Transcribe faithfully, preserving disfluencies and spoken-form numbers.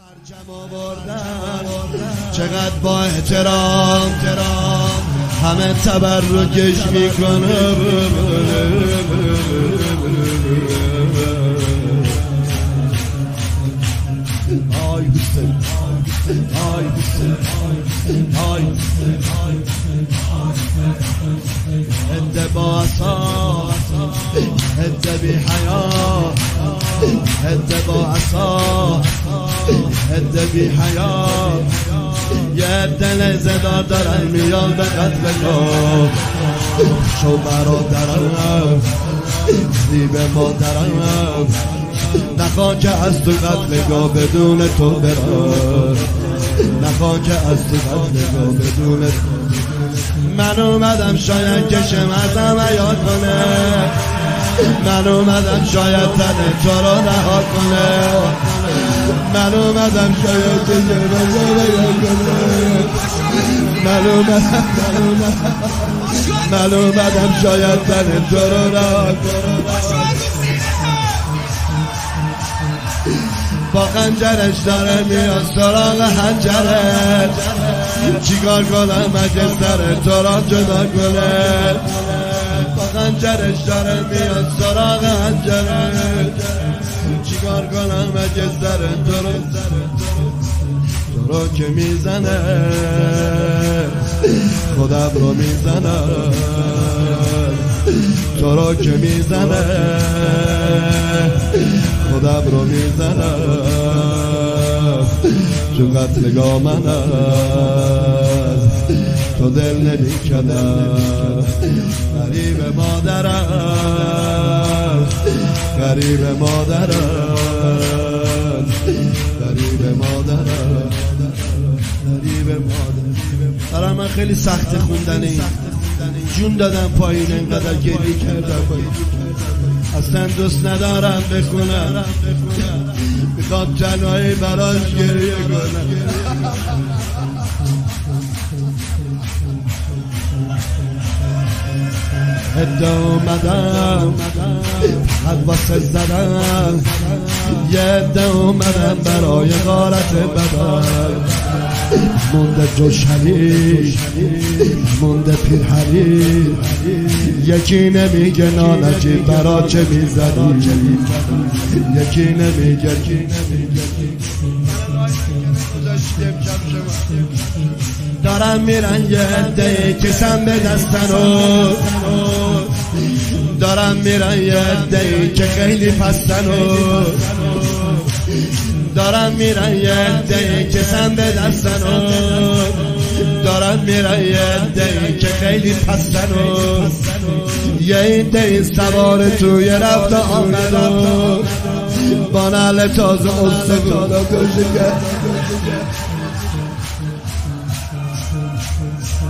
چقدر با احترام همه تبرکش میکنه. آی حسین آی حسین آی هده با عصا هده بی حیا هده با عصا هده بی حیا یه دل زدار دارن میان به قتل کن. شو برادرم زیب مادرم نخواه که از تو قتلگاه بدون تو برم، نخواه که از تو قتلگاه بدون تو. من اومدم شاید کشم ازم عیاد کنه، من اومدم شاید تنه تو رو رها کنه، من اومدم شاید کشم ازم عیاد کنه، من اومدم من اومدم شاید تنه تو رو رها کنه. با خنجرش داره میاد سراغ حنجرت، چیکار کنم اگه سر تو را جدا کنه. با خنجرش داره میاد سراغ حنجرت، چیکار کنم اگه سر تو را تو را که میزنه خودم رو میزنه، تو را که میزنه خودم رو میزنم. تو قتلگاه من تو دل نمیکنم. غریب مادرم غریب مادرم غریب مادرم غریب مادرم. برای من خیلی سخت خوندنی، جون دادم پایین اینقدر گریه کردم، اصلا دوست ندارم بخونم، میخواد تنهایی براش گریه کنم. هده اومدم حد واسه زدم، یه هده اومدم برای غارت بدن. مونده جوشنی مونده پیرهنی، یکی نمیگه نانجی برا چه میزنی، یکی نمیگه دارم میرن یه عده‌ای کسم به دستنو، دارم میرن یه عده‌ای که خیلی پستنو، دارم میرن یه عده‌ای که سم به دستنو، دارم میرن یه عده‌ای که خیلی پستنو. یه عده‌ای سوار توی رفت آمدو، با نعل تازه استگادا کشه کرد.